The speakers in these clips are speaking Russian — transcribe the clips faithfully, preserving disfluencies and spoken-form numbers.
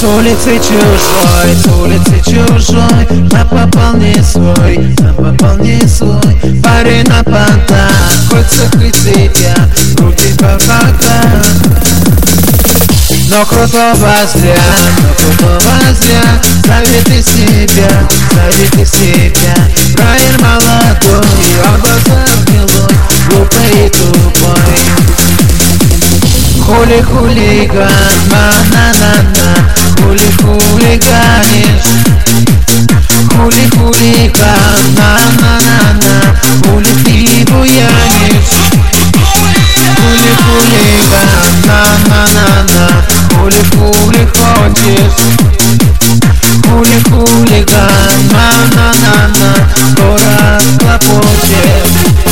улицы чужой, с улицы чужой, на попал не свой, на попал не свой. Парень на понтах, хоть закрыть себя, крутить по фактам. Но крутого зря, но крутого зря. Ставит из себя, ставит из себя. Правильно молодой, а глаза гнилой, глупый и тупой. Хули хулиган, на-на-на-на, хули хулиганишь. Хули хулиган, на-на-на-на, хули ты буянишь. Хули хулиган, на-на-на-на, хули хули хочешь. Хули хулиган, на-на-на-на, скоро хлопочешь.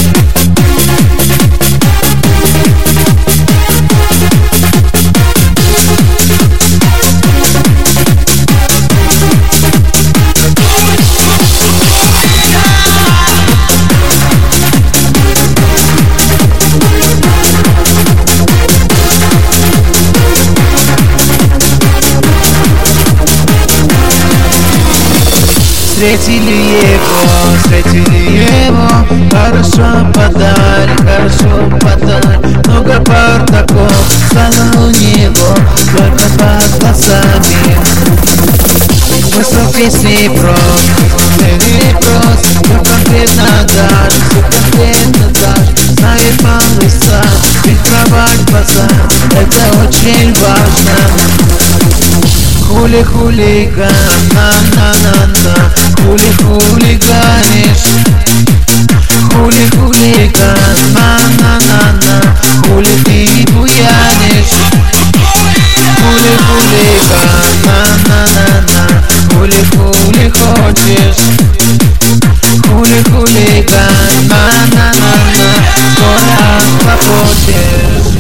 Встретили его, встретили его, хорошо подали, хорошо подали. Много бардаков стало у него, только под глазами. Высокий снепрос, высокий прос, все конкретно даже, все конкретно даже. Знает малыша, фильтровать глаза, это очень важно. Хули хулиган, на-на-на-на, хули хулиганишь. Хули хулиган, на-на-на-на, хули ты буянишь. Хули хулиган, на-на-на-на, хули хули хочешь. Хули хулиган, на-на-на-на, скоро хлопочешь.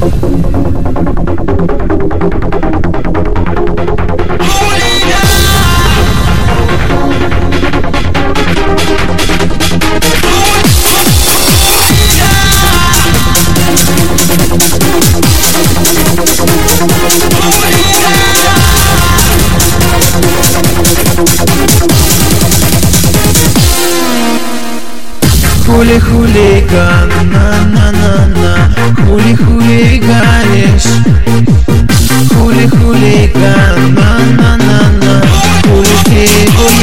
Хули хулиган, на-на-на-на, хули хулиганишь. Хули хулиган, на-на-на-на, хули ты